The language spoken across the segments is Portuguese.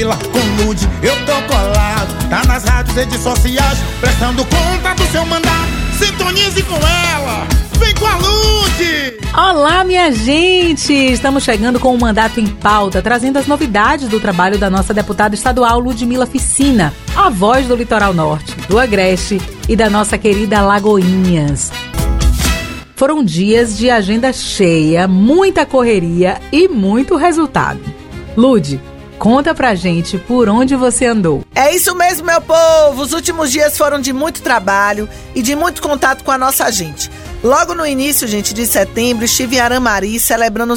Ludmilla, com Lud, eu tô colado. Tá nas rádios, redes sociais, prestando conta do seu mandato. Sintonize com ela, vem com a Lud! Olá, minha gente! Estamos chegando com o Mandato em Pauta, trazendo as novidades do trabalho da nossa deputada estadual Ludmilla Ficina, a voz do Litoral Norte, do Agreste e da nossa querida Alagoinhas. Foram dias de agenda cheia, muita correria e muito resultado. Lud, conta pra gente por onde você andou. É isso mesmo, meu povo! Os últimos dias foram de muito trabalho e de muito contato com a nossa gente. Logo no início, gente, de setembro, estive em Aramari celebrando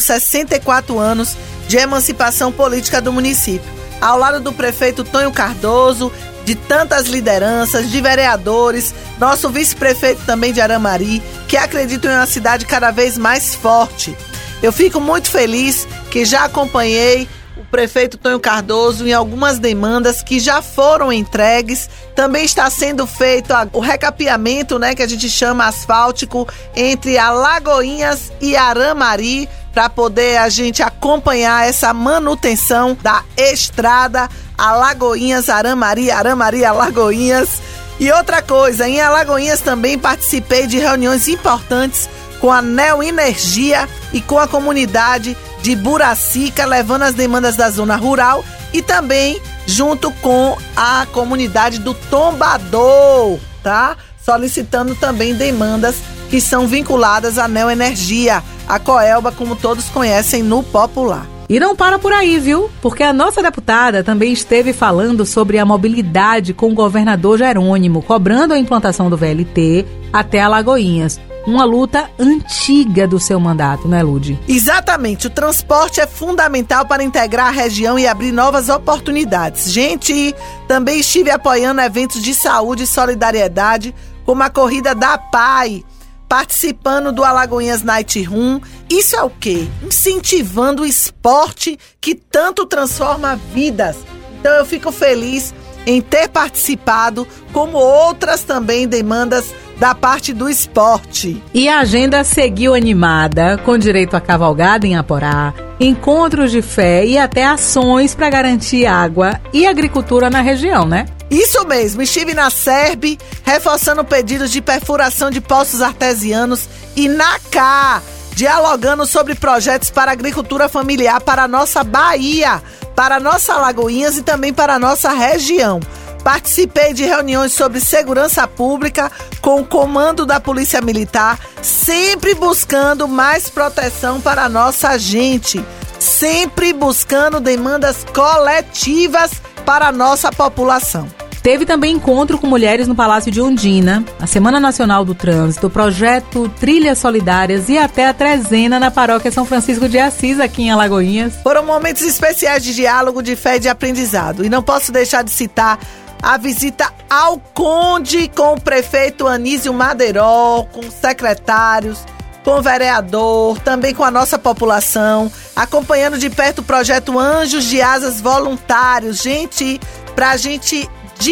64 anos de emancipação política do município, ao lado do prefeito Tonho Cardoso, de tantas lideranças, de vereadores, nosso vice-prefeito também de Aramari, que acreditam em uma cidade cada vez mais forte. Eu fico muito feliz que já acompanhei o prefeito Tonho Cardoso em algumas demandas que já foram entregues. Também está sendo feito o recapeamento, que a gente chama asfáltico, entre Alagoinhas e Aramari, para poder a gente acompanhar essa manutenção da estrada Alagoinhas, Aramari, Aramari, Alagoinhas. E outra coisa, em Alagoinhas também participei de reuniões importantes com a Neoenergia e com a comunidade de Buracica, levando as demandas da zona rural e também junto com a comunidade do Tombador, tá? Solicitando também demandas que são vinculadas à Neoenergia, a Coelba, como todos conhecem no popular. E não para por aí, viu? Porque a nossa deputada também esteve falando sobre a mobilidade com o governador Jerônimo, cobrando a implantação do VLT até Alagoinhas. Uma luta antiga do seu mandato, né, Lud? Exatamente. O transporte é fundamental para integrar a região e abrir novas oportunidades. Gente, também estive apoiando eventos de saúde e solidariedade, como a Corrida da PAI, participando do Alagoinhas Night Room. Isso é o quê? Incentivando o esporte que tanto transforma vidas. Então eu fico feliz em ter participado, como outras também demandas da parte do esporte. E a agenda seguiu animada, com direito a cavalgada em Aporá, encontros de fé e até ações para garantir água e agricultura na região, né? Isso mesmo, estive na SERB, reforçando pedidos de perfuração de poços artesianos, e na CA, dialogando sobre projetos para agricultura familiar para a nossa Bahia, para a nossa Alagoinhas e também para a nossa região. Participei de reuniões sobre segurança pública com o comando da Polícia Militar, sempre buscando mais proteção para a nossa gente, sempre buscando demandas coletivas para a nossa população. Teve também encontro com mulheres no Palácio de Ondina, a Semana Nacional do Trânsito, o projeto Trilhas Solidárias e até a trezena na Paróquia São Francisco de Assis, aqui em Alagoinhas. Foram momentos especiais de diálogo, de fé e de aprendizado. E não posso deixar de citar a visita ao Conde com o prefeito Anísio Madeiró, com secretários, com o vereador, também com a nossa população, acompanhando de perto o projeto Anjos de Asas Voluntários. Gente, pra gente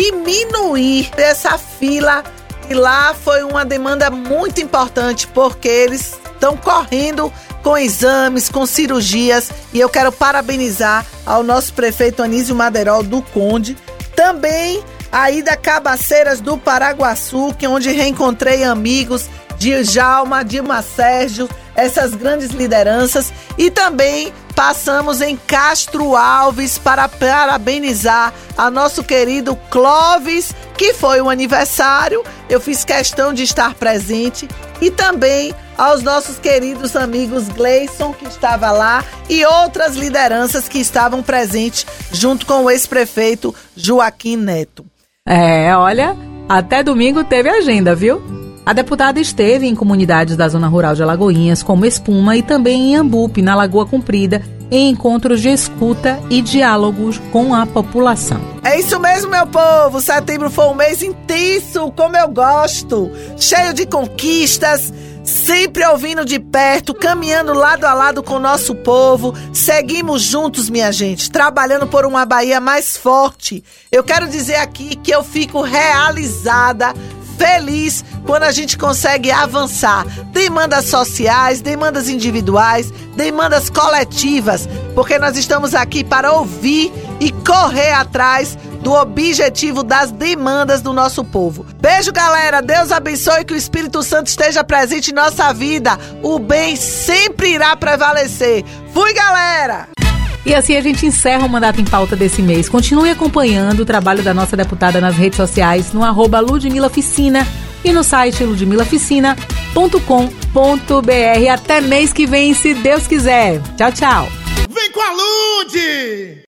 diminuir essa fila, e lá foi uma demanda muito importante, porque eles estão correndo com exames, com cirurgias, e eu quero parabenizar ao nosso prefeito Anísio Madeiró do Conde. Também a ida Cabaceiras do Paraguaçu, que é onde reencontrei amigos de Jalma, Dilma Sérgio, essas grandes lideranças. E também passamos em Castro Alves para parabenizar a nosso querido Clóvis, que foi o aniversário. Eu fiz questão de estar presente. E também aos nossos queridos amigos Gleison, que estava lá, e outras lideranças que estavam presentes junto com o ex-prefeito Joaquim Neto. Olha, até domingo teve agenda, viu? A deputada esteve em comunidades da zona rural de Alagoinhas, como Espuma, e também em Ambupe, na Lagoa Comprida, em encontros de escuta e diálogos com a população. É isso mesmo, meu povo! Setembro foi um mês intenso, como eu gosto, cheio de conquistas, sempre ouvindo de perto, caminhando lado a lado com o nosso povo. Seguimos juntos, minha gente, trabalhando por uma Bahia mais forte. Eu quero dizer aqui que eu fico realizada, feliz quando a gente consegue avançar. Demandas sociais, demandas individuais, demandas coletivas, porque nós estamos aqui para ouvir e correr atrás do objetivo das demandas do nosso povo. Beijo, galera. Deus abençoe, que o Espírito Santo esteja presente em nossa vida. O bem sempre irá prevalecer. Fui, galera! E assim a gente encerra o Mandato em Pauta desse mês. Continue acompanhando o trabalho da nossa deputada nas redes sociais, no @LudmilaFicina e no site ludmilaficina.com.br. Até mês que vem, se Deus quiser. Tchau, tchau. Vem com a Lud!